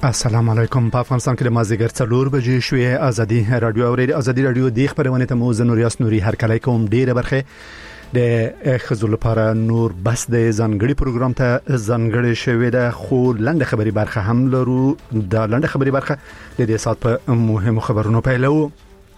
السلام علیکم. په افغانستان کې د مازدیګر 4 بجې شوې ازادي رادیو اورېدي. ازادي رادیو د خبرونه ته مو زنوریاس نوري هر کله کوم ډیره برخه د خزول لپاره نور بس د ځانګړي پروګرام ته ځانګړي شوې ده، خو لنډه خبري برخه هم لرو. د لنډه خبري برخه د دې سات په مهمو خبرونو پیلو.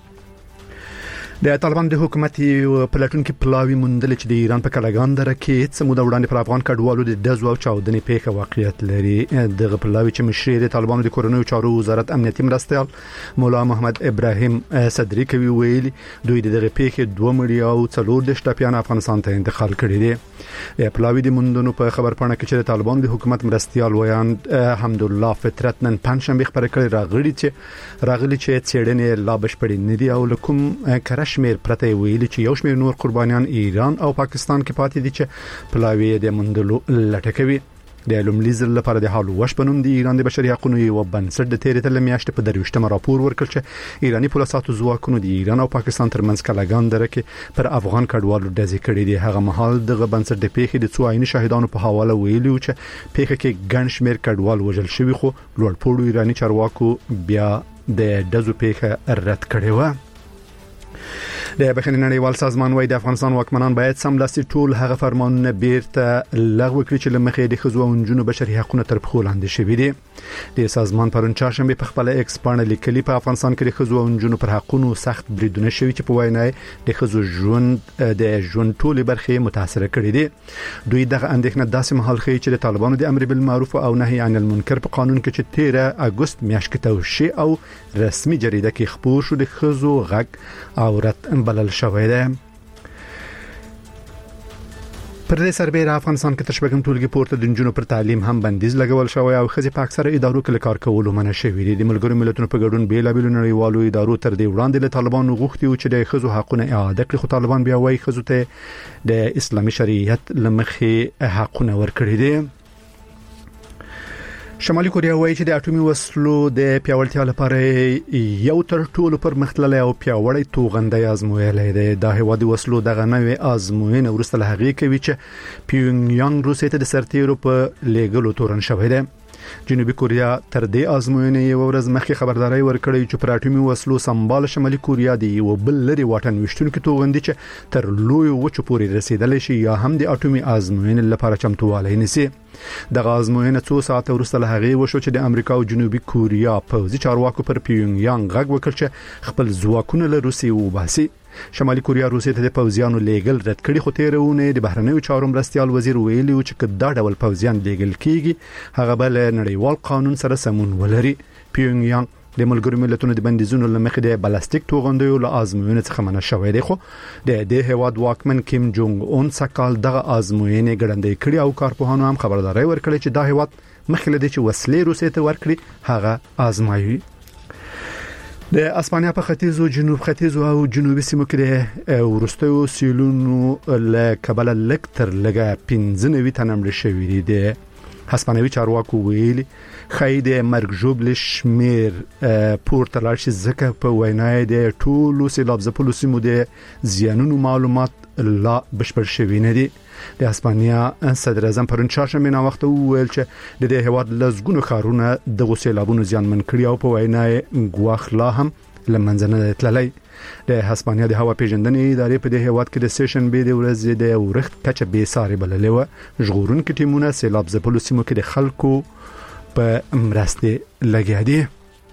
د طالبان د حکومت پلاتون کې پلاوی مندل چې د ایران په کلاګان دره کې څه موده وړاندې پر افغان کډوالو د دزو او چاودنې پیښه واقعیت لري. د پلاوی چې مشر د طالبانو د کورونو چارو وزارت امنیتي مرستيال مولا محمد ابراهیم صدری کوي ویلي دوی دغه پیښه 2 مړي او 4 د شټاپیان افغانستان ته انتقال کړي دي. پلاوی د مندونو په خبرپاڼه کې چې د طالبانو د حکومت مرستيال ویاند حمدالله فطرت نن پنځشنبه خبرې کړې راغلي چې څېړنې لا بشپړې نه دي او لکم شمیر پرته ویلي چې یو شمیر نور قربانیان ایران او پاکستان کې پاتې دي چې پلاوی د مندلو لټکوي. د لوملیزل لپاره د حال وش پنوم دی ایران د بشري حقوقو یو بنسټ د تیرې تل میاشتې په دروشتمه راپور ورکړ چې ایرانی پولیساتو ځواکونو د ایران او پاکستان ترمنځ کلاګان دره کې پر افغان کډوالو ډزې کړې دي. هغه مهال دغه بنسټ د پیښې د څو عیني شاهدانو په حواله ویلي چې پیښه کې ګڼ شمیر کډوال وژل شوی، خو لوړپوړو ایرانی چارواکو بیا د دزو پیښه رد کړې و. د بخښنې نړیوال سازمان وايي د افغانستان واکمنان باید سملاسي ټول هغه فرمانونه بیرته لغوه کړي چې لمخې د خزو او نجونو بشري حقوقو تر پښو لاندې شوي دي. د سازمان پرون چهارشنبه په خپل ایکس باندې لیکلي په افغانستان کې د خزو او نجونو پر حقوقو سخت بریدونه شوي چې په وینای د خزو ژوند ټولې برخې متاثر کړي دي. دوی دغه اندېښنه داسې مهال خي چې د طالبانو د امر بالمعروف او نهي عن المنکر په قانون کې چې 13 اگست میاشت کې توشي او رسمي جریده کې خبر شو د خزو غږ او رات بلل شوی دی. پر دې سربېره افغانستان کې تشبګم ټولګي پورته د جنونو پر تعلیم هم بندیز لګول شوی او خزي په اکثره ادارو کې کار کولو منع شوی دي. د ملګرو ملتونو په ګډون بیلابل نړیوالو ادارو تر دې وړاندې له طالبانو غوښتي چې د خزو حقوقونه اعاده کړي، خو طالبان بیا وايي خزو ته د اسلامي شریعت لمخې حقونه ورکړي دي. شمالي کوریا وایي چې د اټومي وسلو د پیاوړتیا لپاره یو تر ټولو پر مختللي او پیاوړی توغندي ازمویلې ده. د هیواد وسلو دغه نوې ازموینه ورسته له هغې کوي چې پیونګیانګ روسیې ته د سرتیرو په لېګلو تورن شوی دی. جنوبي کوریا تر دې ازموینې یو ورځ مخکې خبرداري ورکړې چې پر اټومي وسلو سمبال شمالي کوریا دی یو بل لري واټن وشتونکو توغندي چې تر لوی وچو پورې رسیدلی شي یا هم د اټومي ازموینې لپاره چمتووالی نیسي. دغه ازموینه 2 ساعت وروسته له هغې وشو چې د امریکا او جنوبي کوریا پوځي چارواکو پر پیونګیانګ غږ وکړ چې خپل ځواکونه له روسیې وباسي. شمالي کوریا روسیې ته د پوځیانو لیګل رد کړي، خو تیرونه د بهرنیو چارو مرستيال وزیر ویلي چې کدا ډول پوځیان لیګل کیږي هغه بل نړیوال قانون سره سمون ولري. پیونګیانګ د ملګرو ملتونو د بندیزونو لمخې د بلاستیک توغندیو له ازموینې څخه منع شوی دی، خو د دې هواد واکمن کیم جونګ اون سکهال دغه ازموینې ګړندې کړي او کارپوهانو هم خبرداري ورکړي چې دا هواد مخکې لدی چې وسلې روسیې ته ورکړي هغه آزمایي. د اسپانیا په ختیځو جنوب ختیځو او جنوبي سیمو کې د ورستیو سیلونو له کبل لکتر لګه 15 تنمړ شوی دي. هسپانوي چارواکو ویلي خید مرګ جوړ شمیر پورته لاړ شي ځکه په وینای د ټولو سیلاب زپلو سیمو د زیانونو معلومات لا بشپړ شوی نه دي. د اسپانیا صدر اعظم پرون چهارشنبه نا وخت ویل چې د دې هواد لزګونو خارونه د غسیلابونو زیانمن کړي او په وینای ګواخلا هم لمنځنه تللی. د هسپانیا د هوا پیژندنې ادارې په دې هواد کې د سیشن بي د ورځې د ورخت کچه به ساري بللې و. ژغورون کې ټیمونه سیلاب زپلو سیمو کې د خلکو په مرسته لګیا دي.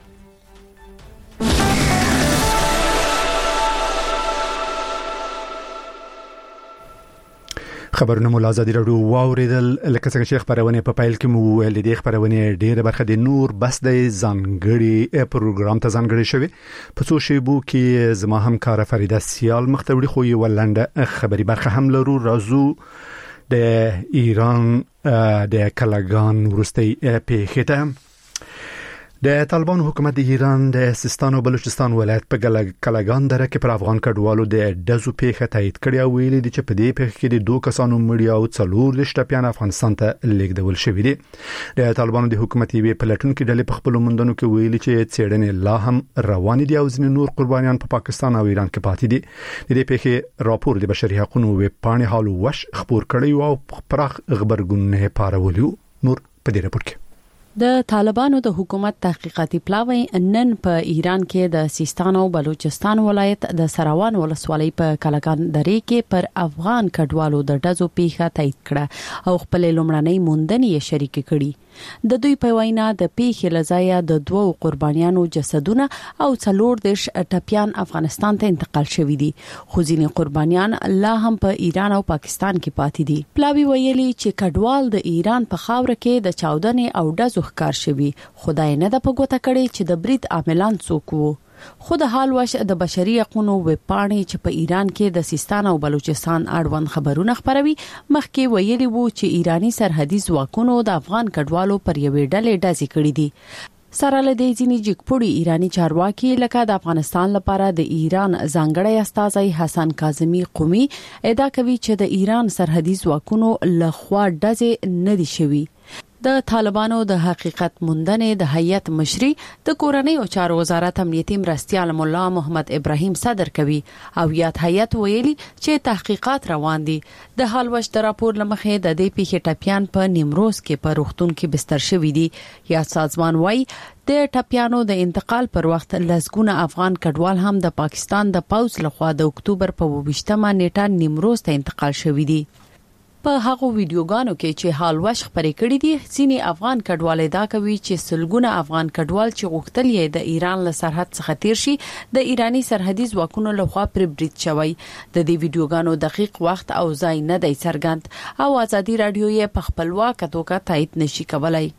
خبرونه مو لازم راډیو واوریدل لکه څنګه چې خبرونه په پایل کې مو ویل دي. خبرونه ډیره برخه د نور بس د ځانګړي پروګرام ته ځانګړي شوی. په څو شیبو کې زما همکار فریده سیال مختوړي خو یو ولنده خبري برخه هم لرو. راځو د ایران د کلاګان ورستي پیښه ته. د طالبان حکومت د ایران د سیستان او بلوچستان ولایت په کلاګان دره کې پر افغان کډوالو د دزو پیښه تایید کړی او ویلي دي چې په دې پیښه کې د 2 کسانو مړي او 4 د شټاپیان افغانستان ته لیږدول شوی دي. د طالبانو د حکومت یې پلاتون کې ډلې په خپل مندونو کې ویلي چې څېړنې لا هم روان دي او ځینې نور قربانیان په پاکستان او ایران کې پاتې دي. د دې پیښې راپور د بشري حقوقو ویب پاڼې حال وش خبر کړی او پراخ خبرګون پارولو. نور په دې راپور کې د طالبانو د حکومت تحقیقاتي پلاوی نن په ایران کې د سیستان او بلوچستان ولایت د سراوان ولسوالۍ په کلکان درې کې پر افغان کډوالو د ډزو پیښه تایید کړه او خپل لومړنۍ موندنې شریک کړي. د دوی په وینا د پیښې لزایا د دوو قربانیانو جسدونه او 14 ټپيان افغانستان ته انتقال شوي دي، خو ځینې قربانیان لا هم په ایران او پاکستان کې پاتې دي. پلاوی ویلي چې کډوال د ایران په خاور کې د چاودنې او ډزو ښکار شوي، خدای نه د پګوته کړي چې د برید عاملان څوک وو. خود حال وش د بشري حقوقو وپاڼې چې په ایران کې د سیستان او بلوچستان اړوند خبرونه خبروي مخکې ویلي وو چې ایرانی سرحدي ځواکونو د افغان کډوالو پر یوې ډلې ډزې کړې دي. سره له دې ځینې جګپوړي ایرانی چارواکي لکه د افغانستان لپاره د ایران ځانګړی استازی حسن کاظمی قومي ادعا کوي چې د ایران سرحدي ځواکونو لخوا ډزې نه دي شوي. د طالبانو د حقیقت موندنې د هیئت مشري د کورنۍ او چارو وزارت امنیتي مرستیال مولا محمد ابراهیم صدر کوي او یاد هیئت ویلي چې تحقیقات روان دي. د حال وش د راپور لمخې د دې پیښې ټپيان په نیمروز کې په روغتون کې بستر شوي دي. یا سازمان وايي د ټپيانو د انتقال پر وخت لسګونه افغان کډوال هم د پاکستان د پوځ لخوا د اکتوبر په 28مه نیټه نیمروز ته انتقال شوي دي. په هغه ویډیوګانو کې چې حال وش خبرې کړې دي ځینې افغان کډوال دا کوي چې سلګونه افغان کډوال چې غوښتل یې د ایران له سرحد څخه تیر شي د ایرانی سرحدي ځواکونو لخوا پر برید شوی. د دې ویډیوګانو دقیق وخت او ځای نه دی څرګند او ازادي رادیو یې په خپلواکه توګه تایید نشي کولای.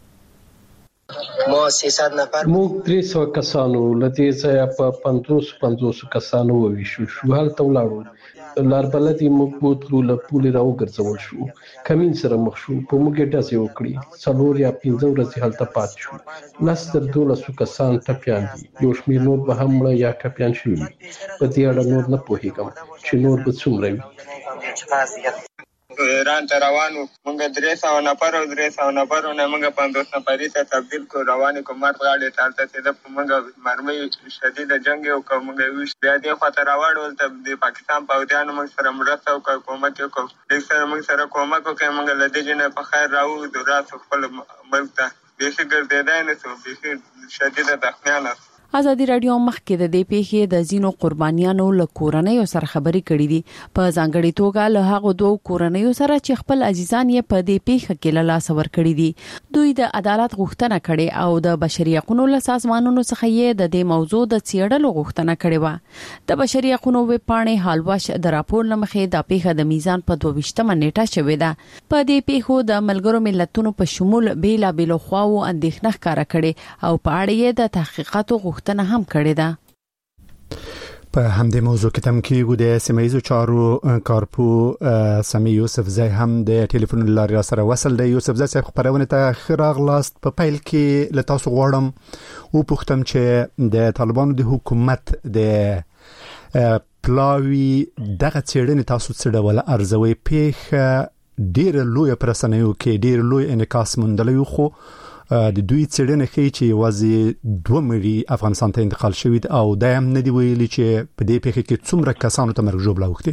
موږ 300 کسانو لدې ځای په 550 کسانو وویشو شو هلته ولاړو. لار بلدي موږ بوتلو له پولې راوګرځول شو، کمین سره مخ شو، په موږ ډزې وکړي. 4 یا 5 ورځې هلته پات شو. 10 تر 12 کسان ټپيان دي، یو شمېر نور به هم مړه یا ټپيان شوي. په دې اړه نور نه پوهیږم چې نور به څومره وي. ایران ته روانو موږ 300 نفر او 300 نفر نه موږ 50 نفر ته تبدیل کو رواني کومر غاړي تالته چې د موږ مرمي شدید جنگ او کومه ویش بیا د خطر راوړل ته د پاکستان پوځیانو موږ سره مرسته او کومک وکړو. د سره موږ سره کومک وکړو موږ لدې جن په خیر راو د راس خپل ملک ته به فکر دیدای نه سو به شدید تخنیانه. ازادي رادیو مخکې د دې پیښې د زینو قربانیانو له کورنۍ سره خبرې کړې دي. په ځانګړي توګه له هغه دوه کورنۍ سره چې خپل عزیزان یې په دې پیښه کې له لاس ور کړی دي. دوی د عدالت غوښتنه کړې او د بشري حقوقو له سازمانونو څخه یې د دې موضوع د څېړلو غوښتنه کړې و. د بشري حقوقو وپاڼې حالواش د راپور لمخې د پیښه د میزان په 22مه نیټه شوې ده. په دې پیښو د ملګرو ملتونو په شمول بیلا بیلو خواو اندېښنه ښکاره کړې او په اړه یې د تحقیقاتو غوښتنه هم کړې ده. په همدې موضوع کې تم کېږو د سیمایي چارو کارپو سمي یوسف زای هم د ټلیفون لارې سره وصل دی. یوسف زای صاحب خبرونه ته خراغلاست. په پیل کې له تاسو غواړم او پوښتم چې د طالبانو د حکومت د پلاوی دغه څېړنې تاسو څه ډول ارزوي؟ پیښه ډېر لوی پرسنیو کې ډېر لوی انعکاس موندلی خو د دوی څېړنه ښیي چې یوازې 2 مړي افغانستان ته انتقال شوي او دا هم نه دی ویلي چې په دې پیښه کې څومره کسانو ته مرګ ژوبله اوښتې.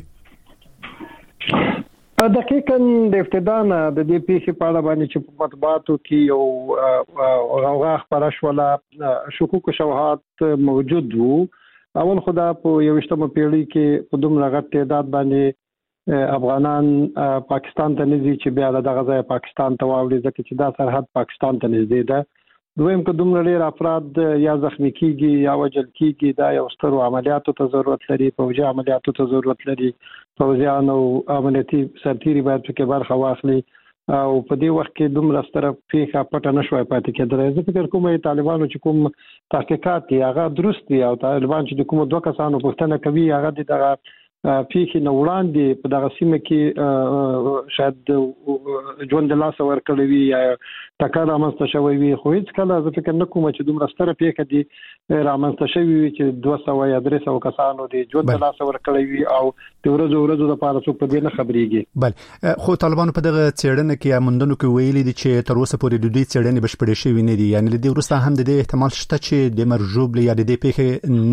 دقیقاً د ابتدا نه د دې پیښې په اړه باندې چې په مطبوعاتو کې یو غوغا خپره شوله، شکوک و شبهات موجود وو. اول خدا په 21مه پیړۍ کې په دومره غټ تعداد باندې افغانان پاکستان ته نږدې چې بیا دغه ځای پاکستان ته واوړي ځکه چې دا سرحد پاکستان ته نږدې ده. دویم که دومره ډېر افراد یا زخمی کیږي یا وژل کیږي دا یو سترو عملیاتو ته ضرورت لري، فوجي عملیاتو ته ضرورت لري. فوجیان او امنیتي سرتیري باید پکې برخه واخلي او په دې وخت کې دومره ستره پیښه پټه نشوي پاتې کېدلی. زه فکر کوم چې طالبانو چې کوم تحقیقات دي هغه درست دي او طالبان چې د کومو 2 کسانو پوښتنه کوي هغه دغه پیښې نه وړاندې په دغه سیمه کې شاید ژوند د لاسه ورکړی وي یا ټکر رامنځته شوی وي، خو هیڅ کله زه فکر نه کوم چې دومره ستره پیښه دي رامنځته شوی وي چې 200 یا 300 کسانو د ژوند د لاسه ورکړی وي او د ورځو لپاره څوک په دې نه خبرېږي. بل خو طالبانو په دغه څېړنه کې یا موندنو کې ویلي دي چې تر اوسه پورې د دوی څېړنې بشپړې شوې نه دي، یعنی د دې وروسته هم د دې احتمال شته چې د مرجوب یا د دې پیښې